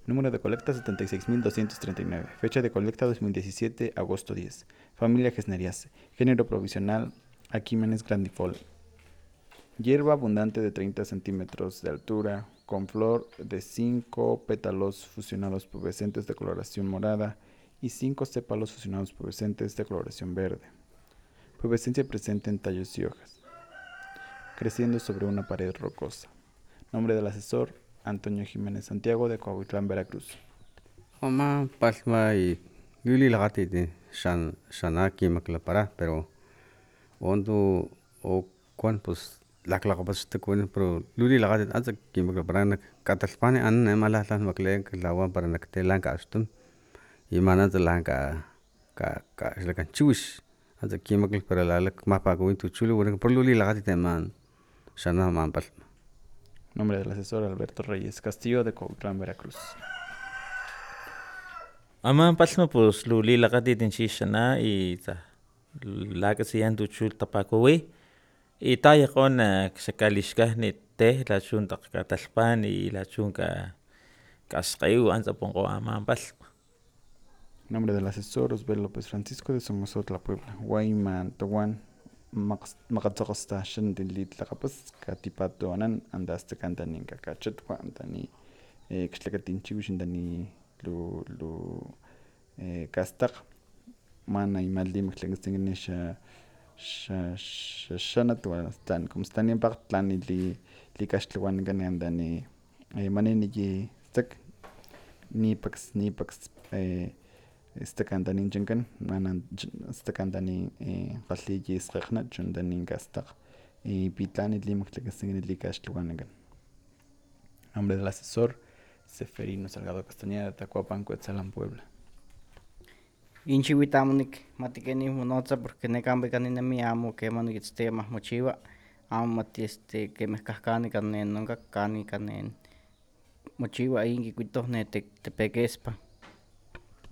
Número de colecta 76.239. Fecha de colecta 2017, agosto 10. Familia Gesneriaceae. Género provisional Achimenes grandifol. Hierba abundante de 30 centímetros de altura, con flor de 5 pétalos fusionados pubescentes de coloración morada y 5 sépalos fusionados pubescentes de coloración verde. Pubescencia presente en tallos y hojas. Creciendo sobre una pared rocosa. Nombre del asesor: Antonio Jiménez Santiago, de Coahuitlán, Veracruz. Oma palma y luli lagati de shanaki maklapara, pero ondo o cuan pues la clacapas te cuen, pero luli lagati hasta que maklapara nak catalpane an emala las maklen que la wan para nak te lanka astum y manas de lanka ka la kan chuis hasta que maklapara la mapa go into chulo bueno por luli lagati te man shana man palma. Nombre del asesor: Alberto Reyes Castillo, de Coahuitlán, Veracruz. Ama palma pues luli lagati tinchishana y ta la que se yan tuchul tapakowi y ta yakon kshakalishka ni te la chun takatalpan y la chun ka asqayu anza pongo ama palma. Nombre del asesor: Osbel López Francisco, de Somozotla, Puebla. Guayman Towan Maqatzaqasta Shandilit Laqapas Katipato Anan Andaste Cantanin Kakachatwa Antani Xtlakatinchiwi Shindani Lu Kastaq Mana y Maldim Xtlakastingani Shanatwa Stan como están en Pactlán y Li Kashtlawan Ganandani Manini Stak Nipax Stakandani Jankan, Manan Stakandani Qaliji Sqaqna, Chundani Gastaq, y Pitani Limak Tlakasin Likashluanagan. Nombre del asesor: Seferino Salgado Castañeda, de Tacuapan, Cuetzalan, Puebla. Inchiwitamonik matikeni monotza porque nekampa kaninemi amo kemani tema mochiwa amo mati kemeh kahkani kanen nonka kani kanen mochiwa inki kuitoh ne tepekespa